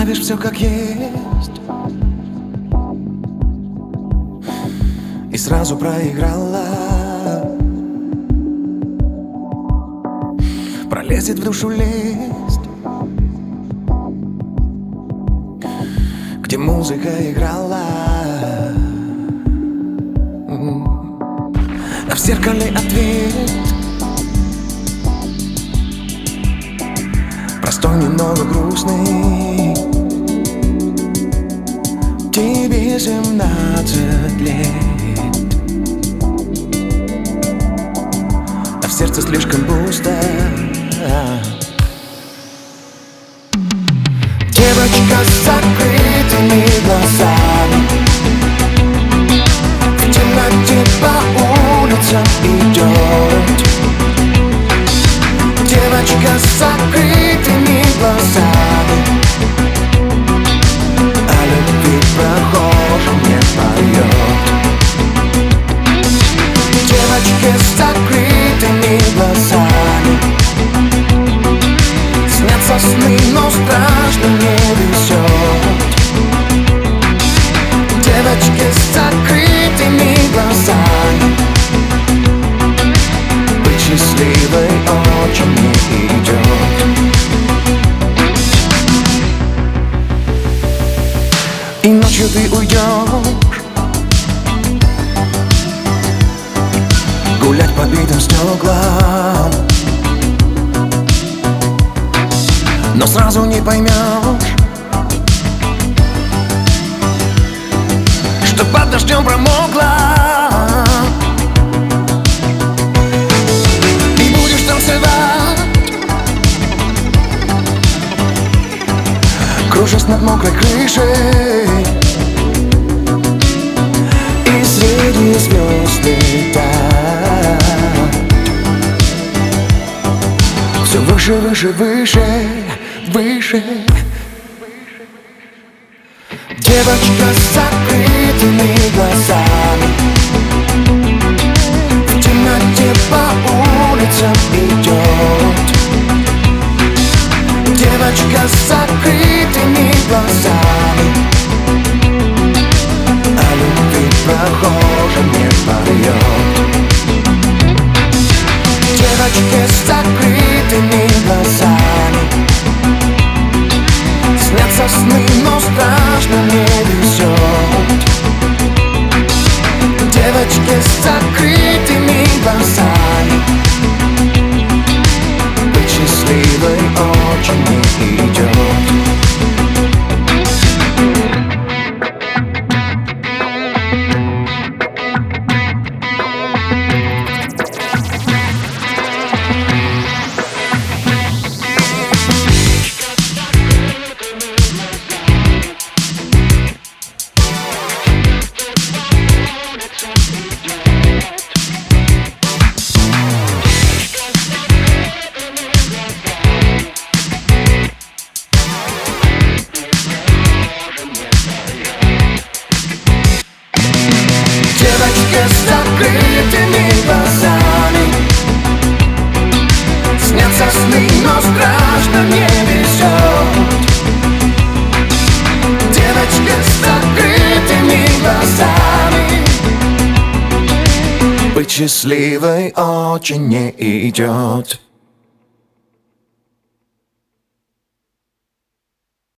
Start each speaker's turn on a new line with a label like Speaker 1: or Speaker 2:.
Speaker 1: оставишь все как есть и сразу проиграла. Пролезет в душу лезть, где музыка играла, а в зеркале ответ простой, немного грустный. Тебе 17 лет, а в сердце слишком пусто. Девочка с закрытыми глазами в темноте по улицам идет. Девочка с закрытыми глазами о любви прохожим не поет. Девочке с закрытыми глазами снятся сны, но страшно не везет. Девочке с закрытыми глазами быть счастливой очень не идет. И ночью ты уйдешь гулять по битым стеклам, но сразу не поймешь, что под дождем промокла. И будешь танцевать, кружась над мокрой крышей, и среди звезд летать все выше, выше, выше, выше. Девочка с закрытыми глазами в темноте по улицам идет. Девочка с закрытыми глазами о любви прохожим не поет. Девочке с закрытыми глазами снятся сны, но страшно не везет. Девочке с закрытыми глазами быть счастливой очень не идет. Девочка с закрытыми глазами снятся сны, но страшно не везет. Девочка с закрытыми глазами быть счастливой очень не идет.